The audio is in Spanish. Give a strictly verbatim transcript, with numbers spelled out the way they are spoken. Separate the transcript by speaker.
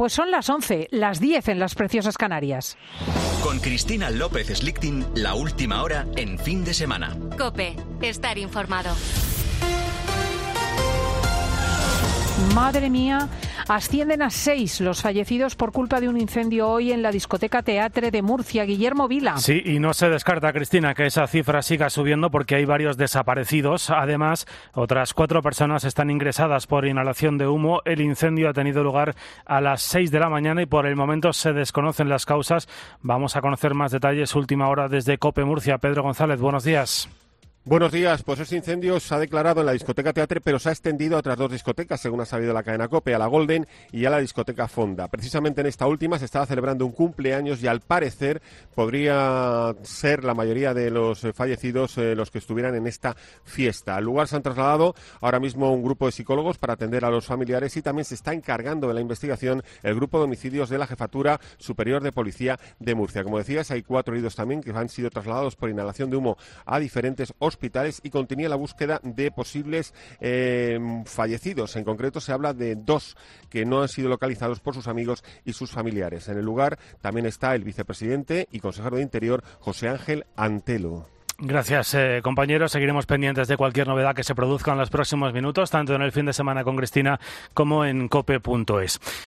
Speaker 1: Pues son las once, las diez en las preciosas Canarias.
Speaker 2: Con Cristina López Slichting, la última hora en fin de semana.
Speaker 3: COPE, estar informado.
Speaker 1: Madre mía, ascienden a seis los fallecidos por culpa de un incendio hoy en la discoteca Teatre de Murcia. Guillermo Vila.
Speaker 4: Sí, y no se descarta, Cristina, que esa cifra siga subiendo porque hay varios desaparecidos. Además, otras cuatro personas están ingresadas por inhalación de humo. El incendio ha tenido lugar a las seis de la mañana y por el momento se desconocen las causas. Vamos a conocer más detalles. Última hora desde COPE Murcia. Pedro González, buenos días.
Speaker 5: Buenos días. Pues ese incendio se ha declarado en la discoteca Teatre, pero se ha extendido a otras dos discotecas, según ha sabido la cadena COPE, a la Golden y a la discoteca Fonda. Precisamente en esta última se estaba celebrando un cumpleaños y al parecer podría ser la mayoría de los fallecidos eh, los que estuvieran en esta fiesta. Al lugar se han trasladado ahora mismo un grupo de psicólogos para atender a los familiares y también se está encargando de la investigación el grupo de homicidios de la Jefatura Superior de Policía de Murcia. Como decías, hay cuatro heridos también que han sido trasladados por inhalación de humo a diferentes hospitales hospitales y continúa la búsqueda de posibles eh, fallecidos. En concreto se habla de dos que no han sido localizados por sus amigos y sus familiares. En el lugar también está el vicepresidente y consejero de Interior, José Ángel Antelo.
Speaker 4: Gracias, eh, compañeros. Seguiremos pendientes de cualquier novedad que se produzca en los próximos minutos, tanto en el fin de semana con Cristina como en cope punto es.